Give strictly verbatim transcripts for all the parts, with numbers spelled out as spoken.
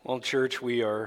Well, church, we are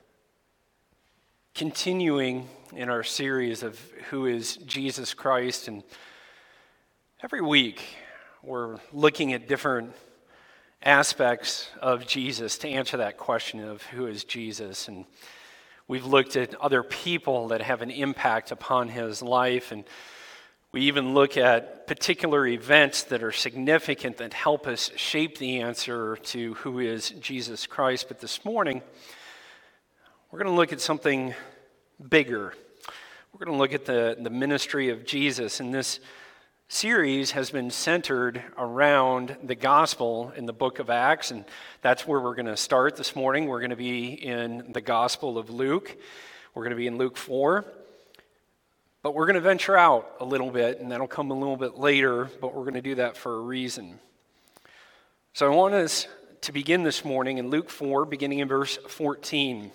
continuing in our series of who is Jesus Christ, and every week we're looking at different aspects of Jesus to answer that question of who is Jesus. And we've looked at other people that have an impact upon his life, and we even look at particular events that are significant that help us shape the answer to who is Jesus Christ. But this morning, we're going to look at something bigger. We're going to look at the, the ministry of Jesus. And this series has been centered around the gospel in the book of Acts, and that's where we're going to start this morning. We're going to be in the Gospel of Luke. We're going to be in Luke four. But we're going to venture out a little bit, and that'll come a little bit later, but we're going to do that for a reason. So I want us to begin this morning in Luke four, beginning in verse fourteen.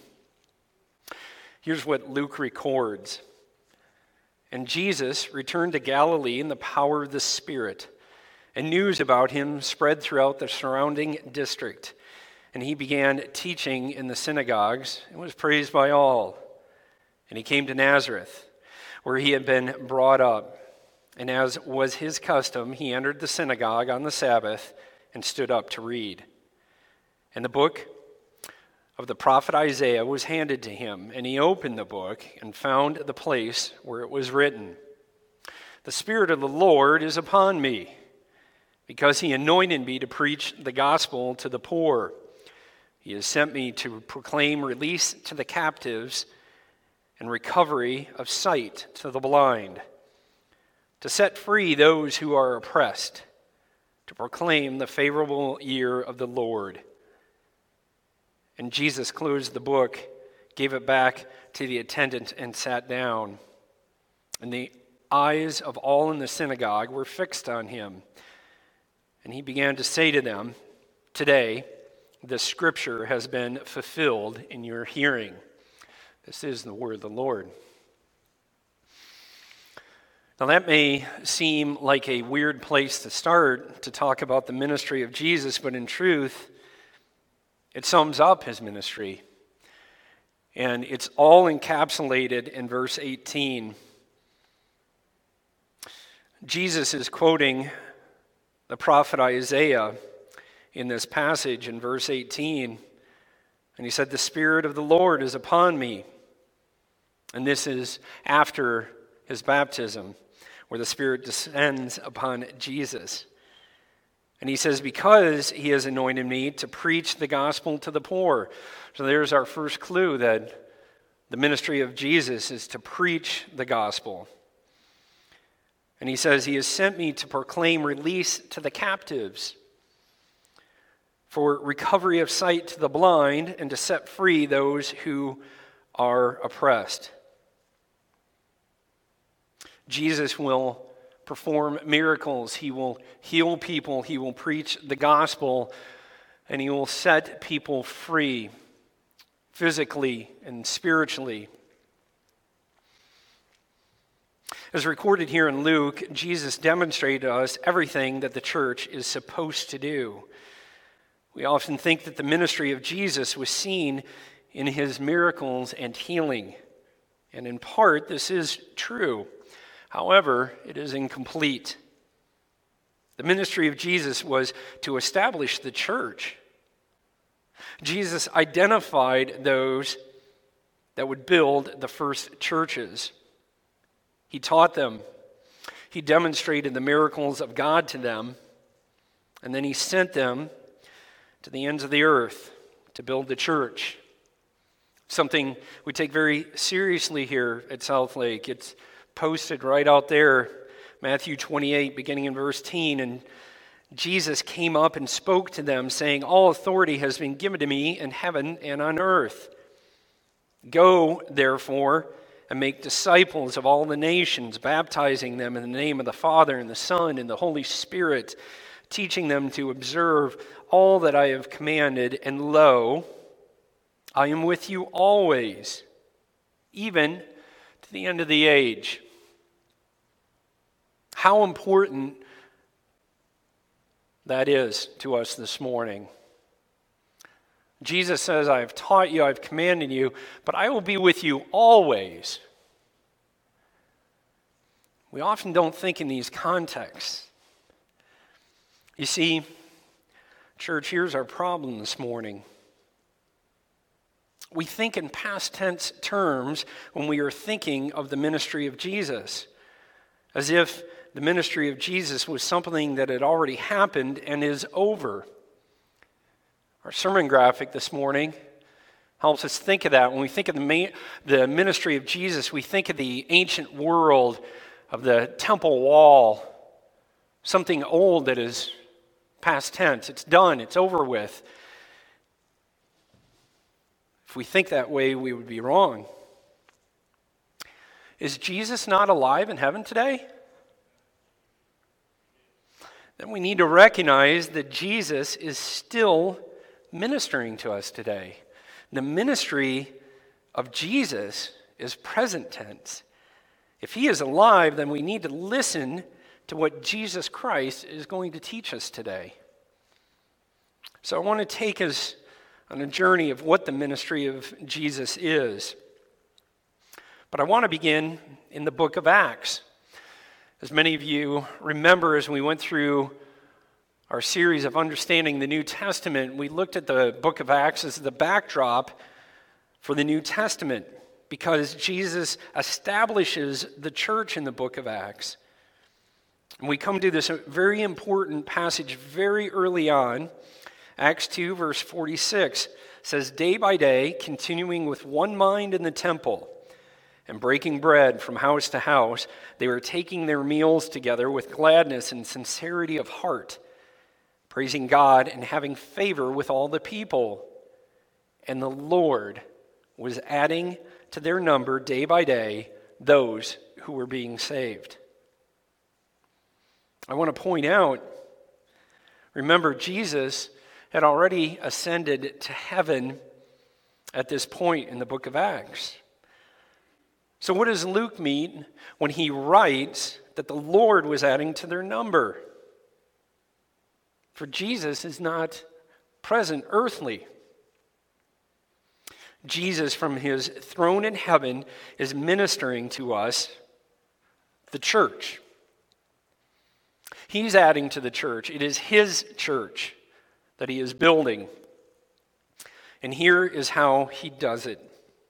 Here's what Luke records. And Jesus returned to Galilee in the power of the Spirit, and news about him spread throughout the surrounding district. And he began teaching in the synagogues and was praised by all. And he came to Nazareth, where he had been brought up. And as was his custom, he entered the synagogue on the Sabbath and stood up to read. And the book of the prophet Isaiah was handed to him, and he opened the book and found the place where it was written, "The Spirit of the Lord is upon me, because he anointed me to preach the gospel to the poor. He has sent me to proclaim release to the captives and recovery of sight to the blind, to set free those who are oppressed, to proclaim the favorable year of the Lord." And Jesus closed the book, gave it back to the attendant, and sat down. And the eyes of all in the synagogue were fixed on him. And he began to say to them, "Today, the scripture has been fulfilled in your hearing." This is the word of the Lord. Now that may seem like a weird place to start to talk about the ministry of Jesus, but in truth, it sums up his ministry. And it's all encapsulated in verse eighteen. Jesus is quoting the prophet Isaiah in this passage in verse eighteen. And he said, "The Spirit of the Lord is upon me." And this is after his baptism, where the Spirit descends upon Jesus. And he says, "Because he has anointed me to preach the gospel to the poor." So there's our first clue that the ministry of Jesus is to preach the gospel. And he says, "He has sent me to proclaim release to the captives, for recovery of sight to the blind, and to set free those who are oppressed." Jesus will perform miracles. He will heal people. He will preach the gospel, and he will set people free physically and spiritually. As recorded here in Luke, Jesus demonstrated to us everything that the church is supposed to do. We often think that the ministry of Jesus was seen in his miracles and healing. And in part, this is true. However, it is incomplete. The ministry of Jesus was to establish the church. Jesus identified those that would build the first churches. He taught them. He demonstrated the miracles of God to them. And then he sent them to the ends of the earth to build the church. Something we take very seriously here at Southlake. It's posted right out there, Matthew twenty-eight, beginning in verse ten. And Jesus came up and spoke to them, saying, "All authority has been given to me in heaven and on earth. Go, therefore, and make disciples of all the nations, baptizing them in the name of the Father and the Son and the Holy Spirit, teaching them to observe all that I have commanded. And lo, I am with you always, even to the end of the age." How important that is to us this morning. Jesus says, I have taught you, I have commanded you, but I will be with you always. We often don't think in these contexts. You see, church, here's our problem this morning. We think in past tense terms when we are thinking of the ministry of Jesus, as if the ministry of Jesus was something that had already happened and is over. Our sermon graphic this morning helps us think of that. When we think of the, main, the ministry of Jesus, we think of the ancient world of the temple wall, something old that is past tense. It's done. It's over with. If we think that way, we would be wrong. Is Jesus not alive in heaven today? Then we need to recognize that Jesus is still ministering to us today. The ministry of Jesus is present tense. If he is alive, then we need to listen to what Jesus Christ is going to teach us today. So I want to take us on a journey of what the ministry of Jesus is. But I want to begin in the book of Acts. As many of you remember, as we went through our series of understanding the New Testament, we looked at the book of Acts as the backdrop for the New Testament because Jesus establishes the church in the book of Acts. And we come to this very important passage very early on. Acts two, verse forty-six says, "Day by day, continuing with one mind in the temple, and breaking bread from house to house, they were taking their meals together with gladness and sincerity of heart, praising God and having favor with all the people. And the Lord was adding to their number day by day those who were being saved." I want to point out, remember, Jesus had already ascended to heaven at this point in the book of Acts. So what does Luke mean when he writes that the Lord was adding to their number? For Jesus is not present earthly. Jesus, from his throne in heaven, is ministering to us, the church. He's adding to the church. It is his church that he is building. And here is how he does it.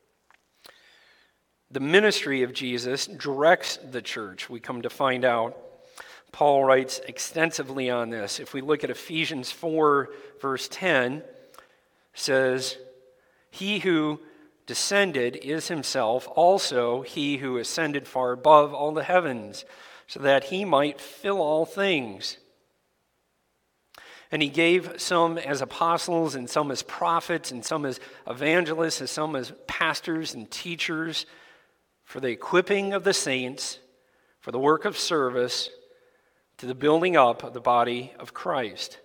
The ministry of Jesus directs the church. We come to find out. Paul writes extensively on this. If we look at Ephesians four, verse ten, says, "He who descended is himself also he who ascended far above all the heavens, so that he might fill all things. And he gave some as apostles, and some as prophets, and some as evangelists, and some as pastors and teachers, for the equipping of the saints, for the work of service, to the building up of the body of Christ."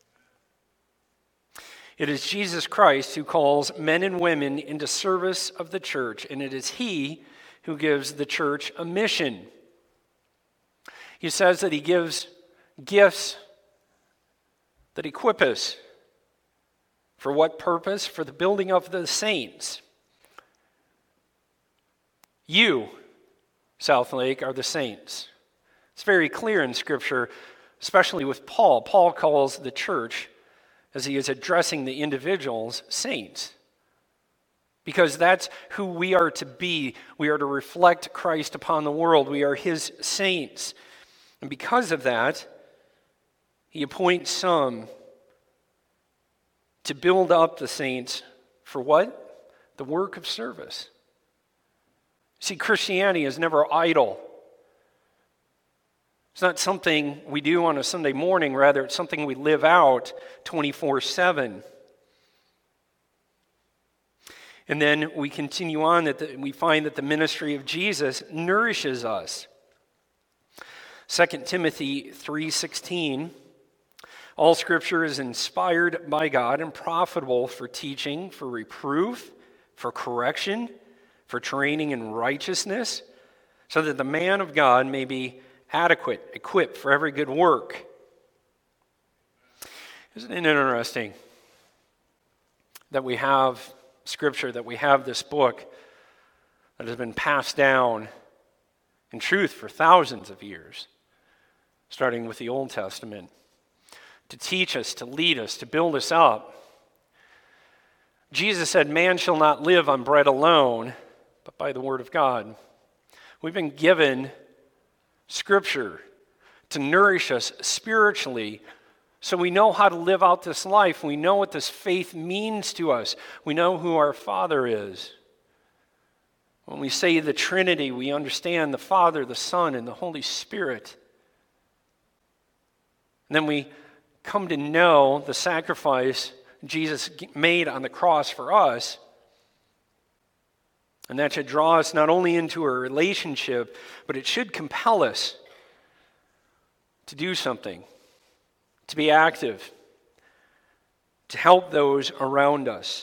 It is Jesus Christ who calls men and women into service of the church, and it is he who gives the church a mission. He says that he gives gifts that equip us. For what purpose? For the building of the saints. You, South Lake, are the saints. It's very clear in Scripture, especially with Paul. Paul calls the church, as he is addressing the individuals, saints. Because that's who we are to be. We are to reflect Christ upon the world. We are his saints. And because of that, he appoints some to build up the saints for what? The work of service. See, Christianity is never idle. It's not something we do on a Sunday morning. Rather, it's something we live out twenty-four seven. And then we continue on that the, we find that the ministry of Jesus nourishes us. Second Timothy three sixteen, "All Scripture is inspired by God and profitable for teaching, for reproof, for correction, for training in righteousness, so that the man of God may be adequate, equipped for every good work." Isn't it interesting that we have Scripture, that we have this book that has been passed down in truth for thousands of years, starting with the Old Testament, to teach us, to lead us, to build us up. Jesus said, "Man shall not live on bread alone, but by the word of God." We've been given Scripture to nourish us spiritually, so we know how to live out this life. We know what this faith means to us. We know who our Father is. When we say the Trinity, we understand the Father, the Son, and the Holy Spirit. And then we come to know the sacrifice Jesus made on the cross for us. And that should draw us not only into a relationship, but it should compel us to do something, to be active, to help those around us.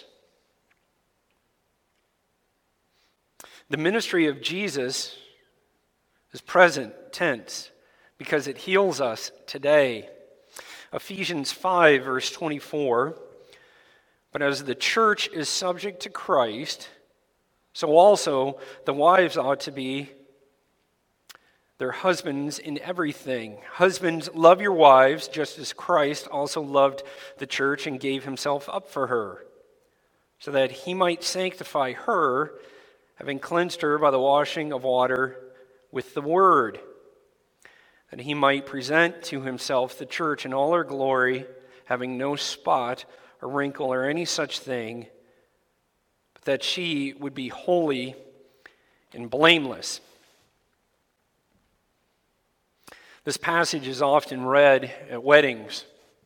The ministry of Jesus is present tense because it heals us today. Ephesians five, verse twenty-four, "But as the church is subject to Christ, so also the wives ought to be their husbands in everything. Husbands, love your wives, just as Christ also loved the church and gave himself up for her, so that he might sanctify her, having cleansed her by the washing of water with the word, that he might present to himself the church in all her glory, having no spot or wrinkle or any such thing, but that she would be holy and blameless." This passage is often read at weddings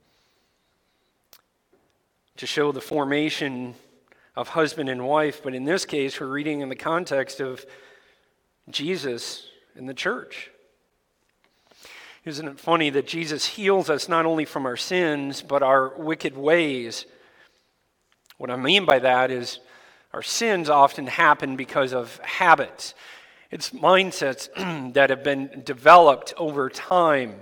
to show the formation of husband and wife, but in this case, we're reading in the context of Jesus and the church. Isn't it funny that Jesus heals us not only from our sins, but our wicked ways? What I mean by that is our sins often happen because of habits. It's mindsets that have been developed over time.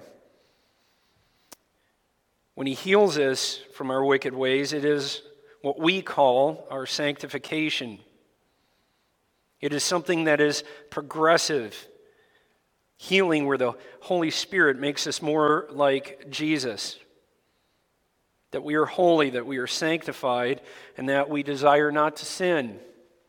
When he heals us from our wicked ways, it is what we call our sanctification. It is something that is progressive healing, where the Holy Spirit makes us more like Jesus. That we are holy, that we are sanctified, and that we desire not to sin.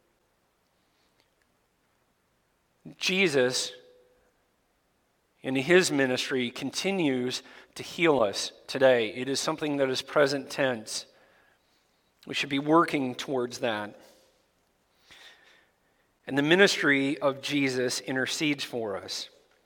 Jesus, in his ministry, continues to heal us today. It is something that is present tense. We should be working towards that. And the ministry of Jesus intercedes for us.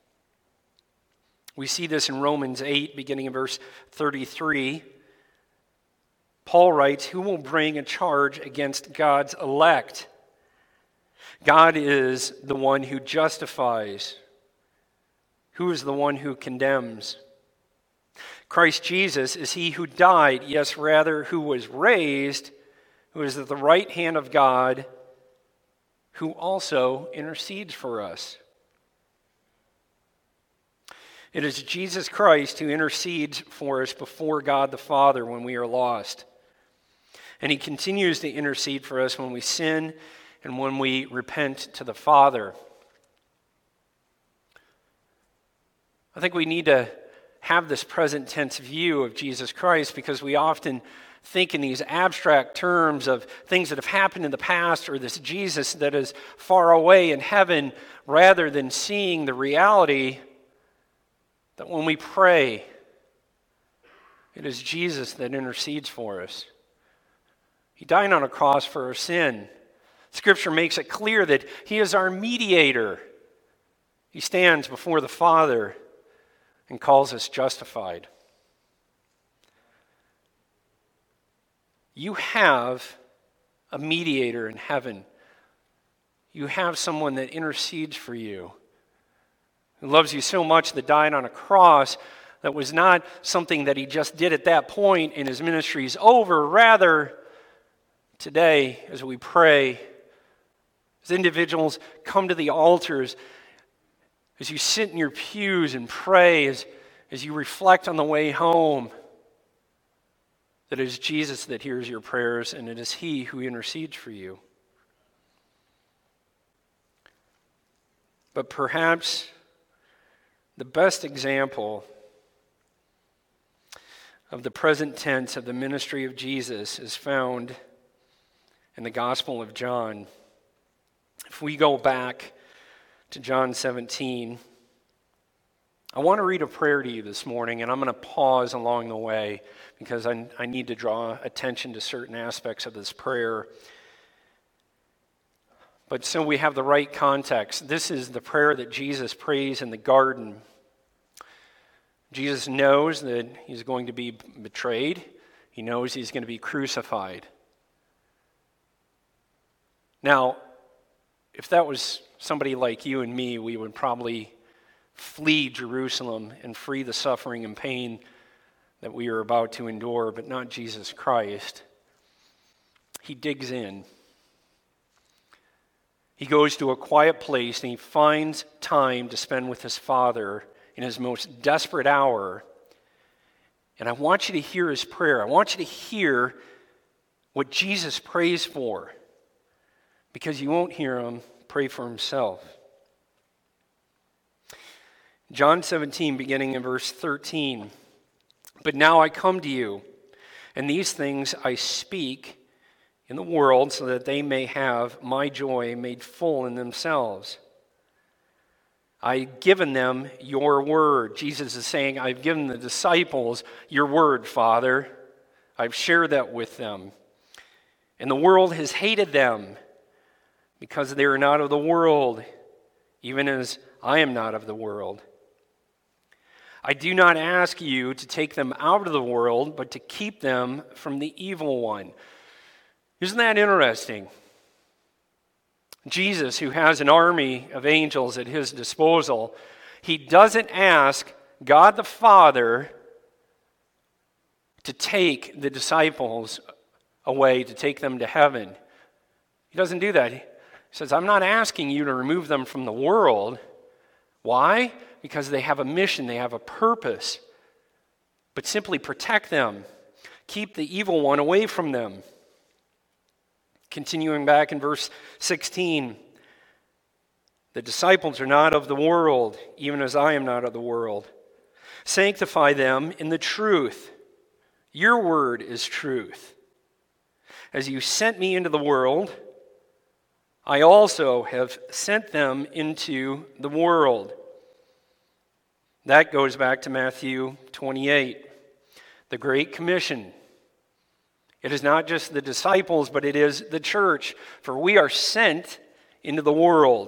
We see this in Romans eight, beginning in verse thirty-three. Paul writes, "Who will bring a charge against God's elect? God is the one who justifies. Who is the one who condemns? Christ Jesus is he who died, yes, rather, who was raised, who is at the right hand of God, who also intercedes for us." It is Jesus Christ who intercedes for us before God the Father when we are lost. And he continues to intercede for us when we sin and when we repent to the Father. I think we need to have this present tense view of Jesus Christ, because we often think in these abstract terms of things that have happened in the past, or this Jesus that is far away in heaven, rather than seeing the reality that when we pray, it is Jesus that intercedes for us. He died on a cross for our sin. Scripture makes it clear that he is our mediator. He stands before the Father and calls us justified. You have a mediator in heaven. You have someone that intercedes for you, who loves you so much, that died on a cross. That was not something that he just did at that point and his ministry is over. Rather, today, as we pray, as individuals come to the altars, as you sit in your pews and pray, as, as you reflect on the way home, that it is Jesus that hears your prayers, and it is He who intercedes for you. But perhaps the best example of the present tense of the ministry of Jesus is found in the Gospel of John. If we go back to John seventeen, I want to read a prayer to you this morning, and I'm going to pause along the way because I, I need to draw attention to certain aspects of this prayer. But so we have the right context, this is the prayer that Jesus prays in the garden. Jesus knows that he's going to be betrayed. He knows he's going to be crucified. Now, if that was somebody like you and me, we would probably flee Jerusalem and free the suffering and pain that we are about to endure, but not Jesus Christ. He digs in. He goes to a quiet place and he finds time to spend with his Father in his most desperate hour. And I want you to hear his prayer. I want you to hear what Jesus prays for, because you won't hear him pray for himself. John seventeen, beginning in verse thirteen. But now I come to you, and these things I speak in the world, so that they may have my joy made full in themselves. I've given them your word. Jesus is saying, I've given the disciples your word, Father. I've shared that with them. And the world has hated them because they are not of the world, even as I am not of the world. I do not ask you to take them out of the world, but to keep them from the evil one. Isn't that interesting? Jesus, who has an army of angels at his disposal, he doesn't ask God the Father to take the disciples away, to take them to heaven. He doesn't do that. He says, I'm not asking you to remove them from the world. Why? Because they have a mission, they have a purpose. But simply protect them. Keep the evil one away from them. Continuing back in verse sixteen, the disciples are not of the world, even as I am not of the world. Sanctify them in the truth. Your word is truth. As you sent me into the world, I also have sent them into the world. That goes back to Matthew twenty-eight, the Great Commission. It is not just the disciples, but it is the church, for we are sent into the world.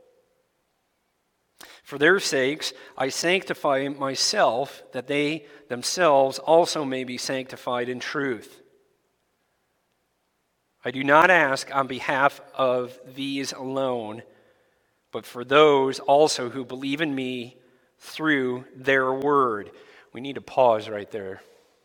For their sakes, I sanctify myself, that they themselves also may be sanctified in truth. I do not ask on behalf of these alone, but for those also who believe in me through their word. We need to pause right there.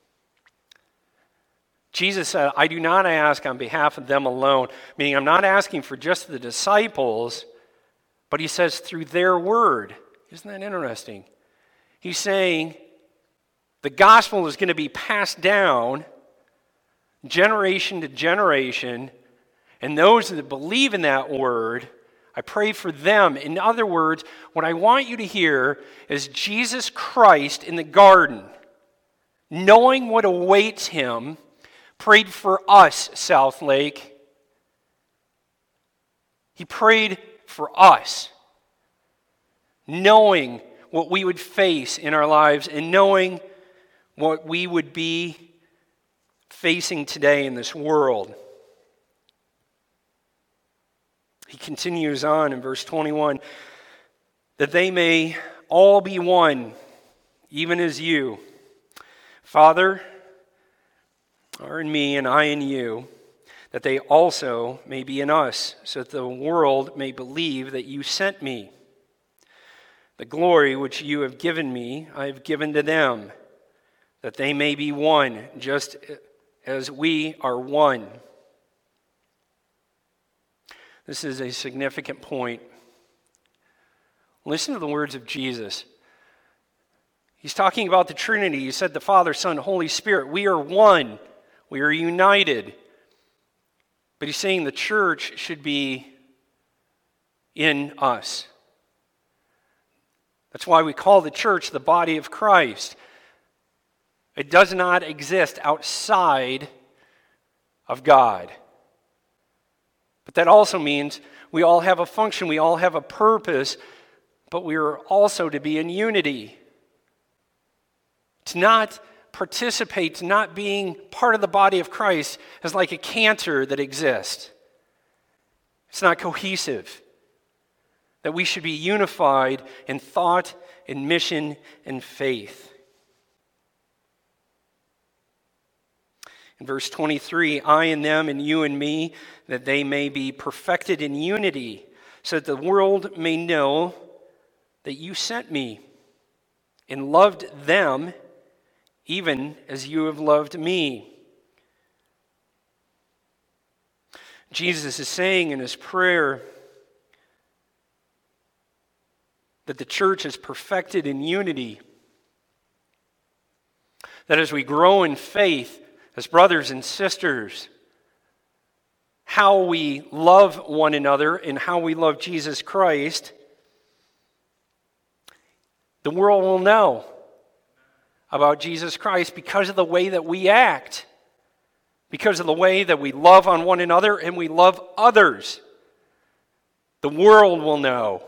Jesus said, I do not ask on behalf of them alone, meaning I'm not asking for just the disciples, but he says through their word. Isn't that interesting? He's saying the gospel is going to be passed down generation to generation, and those that believe in that word, I pray for them. In other words, what I want you to hear is Jesus Christ in the garden, knowing what awaits him, prayed for us, South Lake. He prayed for us, knowing what we would face in our lives and knowing what we would be facing today in this world. He continues on in verse twenty-one, that they may all be one, even as you, Father, are in me and I in you, that they also may be in us, so that the world may believe that you sent me. The glory which you have given me, I have given to them, that they may be one, just as we are one. This is a significant point. Listen to the words of Jesus. He's talking about the Trinity. He said the Father, Son, Holy Spirit. We are one. We are united. But he's saying the church should be in us. That's why we call the church the body of Christ. It does not exist outside of God. But that also means we all have a function, we all have a purpose, but we are also to be in unity. To not participate, to not being part of the body of Christ is like a cancer that exists. It's not cohesive. That we should be unified in thought, in mission, and faith. In verse twenty-three, I and them and you and me, that they may be perfected in unity, so that the world may know that you sent me and loved them even as you have loved me. Jesus is saying in his prayer that the church is perfected in unity. That as we grow in faith, as brothers and sisters, how we love one another and how we love Jesus Christ, the world will know about Jesus Christ because of the way that we act, because of the way that we love on one another and we love others. The world will know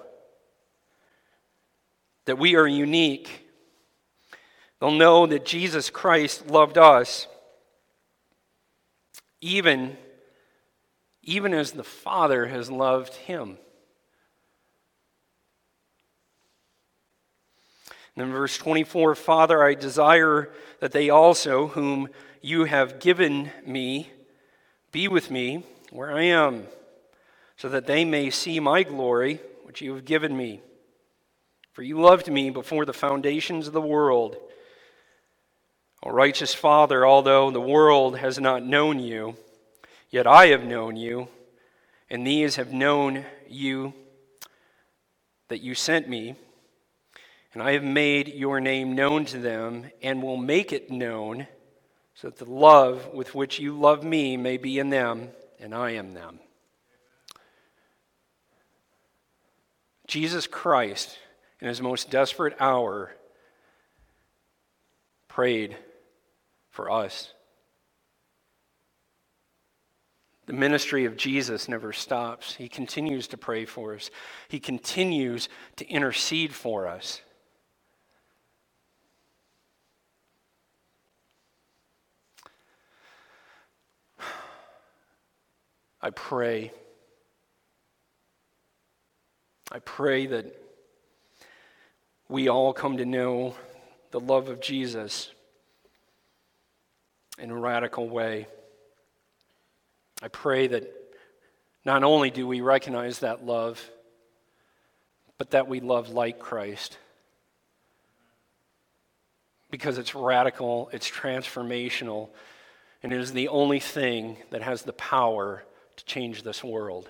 that we are unique. They'll know that Jesus Christ loved us even, even as the Father has loved him. And in verse twenty-four, Father, I desire that they also, whom you have given me, be with me where I am, so that they may see my glory, which you have given me. For you loved me before the foundations of the world. O righteous Father, although the world has not known you, yet I have known you, and these have known you that you sent me, and I have made your name known to them, and will make it known, so that the love with which you love me may be in them, and I am them. Jesus Christ, in his most desperate hour, prayed for us. The ministry of Jesus never stops. He continues to pray for us. He continues to intercede for us. I pray. I pray that we all come to know the love of Jesus in a radical way. I pray that not only do we recognize that love, but that we love like Christ. Because it's radical, it's transformational, and it is the only thing that has the power to change this world.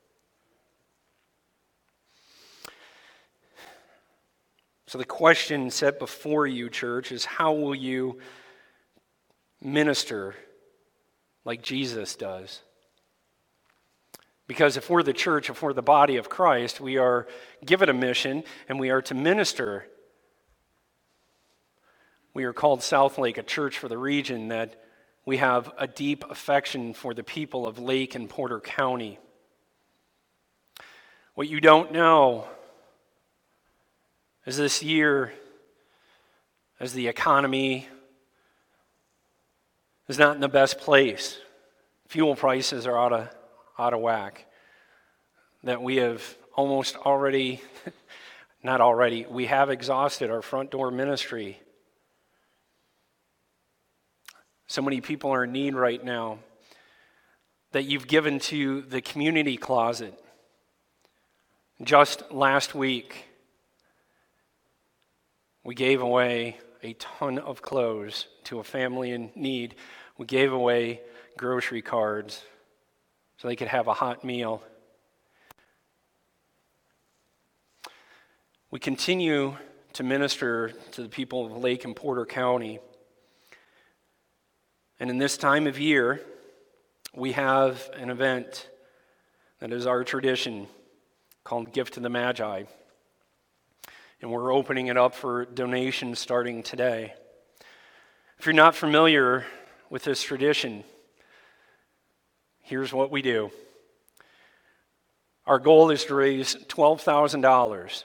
So the question set before you, church, is how will you minister like Jesus does? Because if we're the church, if we're the body of Christ, we are given a mission and we are to minister. We are called Southlake, a church for the region, that we have a deep affection for the people of Lake and Porter County. What you don't know is this year, as the economy is not in the best place, fuel prices are out of, out of whack, that we have almost already, not already, we have exhausted our front door ministry. So many people are in need right now that you've given to the community closet. Just last week, we gave away a ton of clothes to a family in need. We gave away grocery cards so they could have a hot meal. We continue to minister to the people of Lake and Porter County. And in this time of year, we have an event that is our tradition called Gift of the Magi. And we're opening it up for donations starting today. If you're not familiar with this tradition, here's what we do. Our goal is to raise twelve thousand dollars.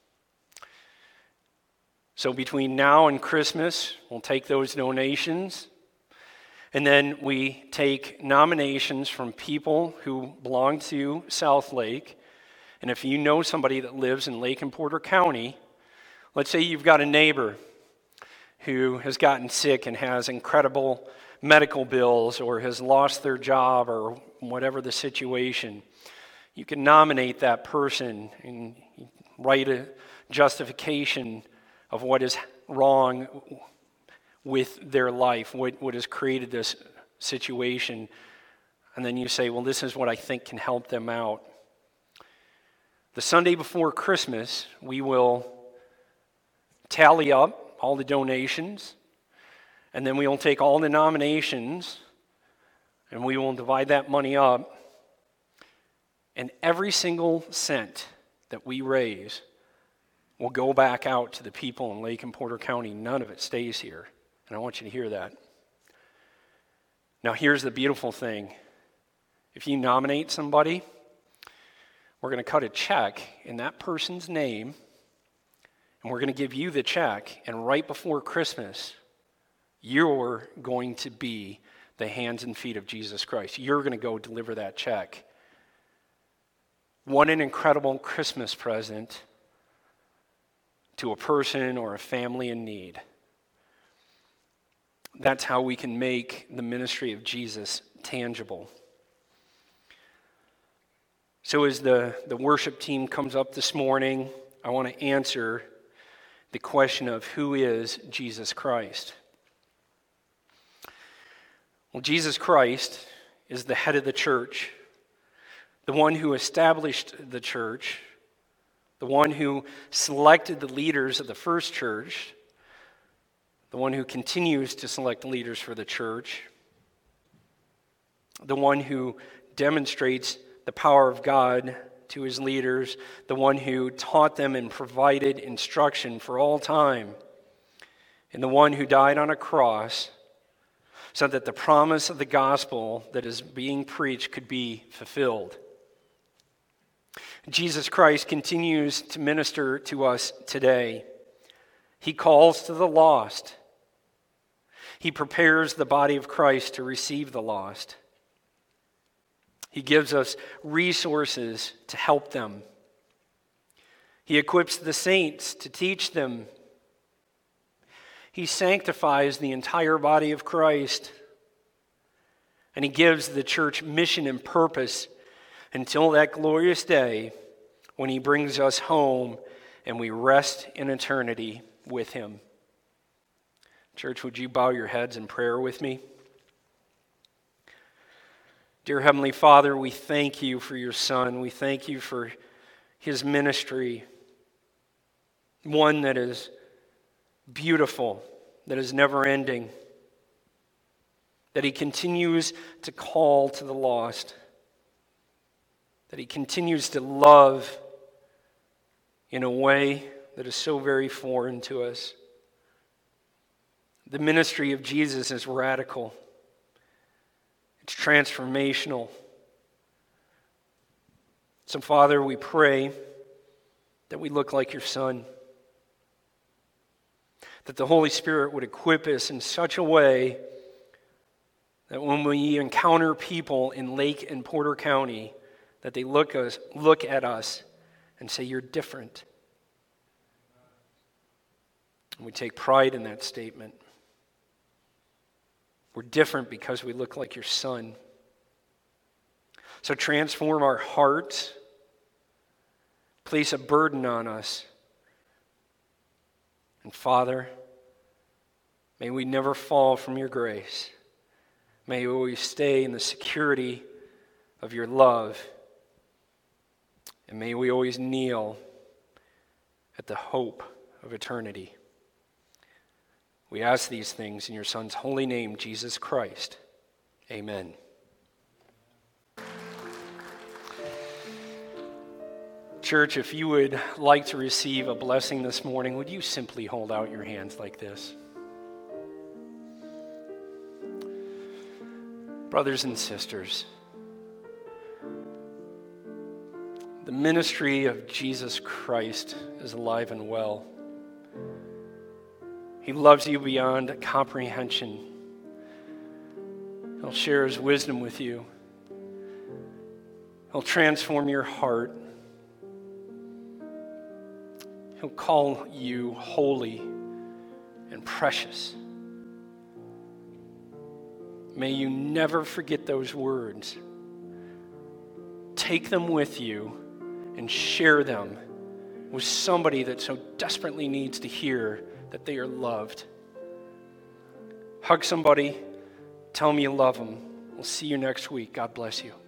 So between now and Christmas, we'll take those donations, and then we take nominations from people who belong to South Lake. And if you know somebody that lives in Lake and Porter County, let's say you've got a neighbor who has gotten sick and has incredible medical bills or has lost their job or whatever the situation, you can nominate that person and write a justification of what is wrong with their life, what, what has created this situation. And then you say, well, this is what I think can help them out. The Sunday before Christmas, we will tally up all the donations, and then we will take all the nominations, and we will divide that money up, and every single cent that we raise will go back out to the people in Lake and Porter County. None of it stays here, and I want you to hear that. Now, here's the beautiful thing. If you nominate somebody, we're going to cut a check in that person's name, and we're going to give you the check, and right before Christmas, you're going to be the hands and feet of Jesus Christ. You're going to go deliver that check. What an incredible Christmas present to a person or a family in need. That's how we can make the ministry of Jesus tangible. So as the, the worship team comes up this morning, I want to answer the question of who is Jesus Christ? Well, Jesus Christ is the head of the church, the one who established the church, the one who selected the leaders of the first church, the one who continues to select leaders for the church, the one who demonstrates the power of God to his leaders, the one who taught them and provided instruction for all time, and the one who died on a cross so that the promise of the gospel that is being preached could be fulfilled. Jesus Christ continues to minister to us today. He calls to the lost. He prepares the body of Christ to receive the lost. He gives us resources to help them. He equips the saints to teach them. He sanctifies the entire body of Christ. And he gives the church mission and purpose until that glorious day when he brings us home and we rest in eternity with him. Church, would you bow your heads in prayer with me? Dear Heavenly Father, we thank you for your Son. We thank you for his ministry, one that is beautiful, that is never ending, that he continues to call to the lost, that he continues to love in a way that is so very foreign to us. The ministry of Jesus is radical. It's transformational. So, Father, we pray that we look like your Son, that the Holy Spirit would equip us in such a way that when we encounter people in Lake and Porter County, that they look us look at us and say, you're different. And we take pride in that statement. We're different because we look like your Son. So transform our hearts. Place a burden on us. And Father, may we never fall from your grace. May we always stay in the security of your love. And may we always kneel at the hope of eternity. We ask these things in your Son's holy name, Jesus Christ. Amen. Church, if you would like to receive a blessing this morning, would you simply hold out your hands like this? Brothers and sisters, the ministry of Jesus Christ is alive and well. He loves you beyond comprehension. He'll share his wisdom with you. He'll transform your heart. He'll call you holy and precious. May you never forget those words. Take them with you and share them with somebody that so desperately needs to hear that they are loved. Hug somebody. Tell them you love them. We'll see you next week. God bless you.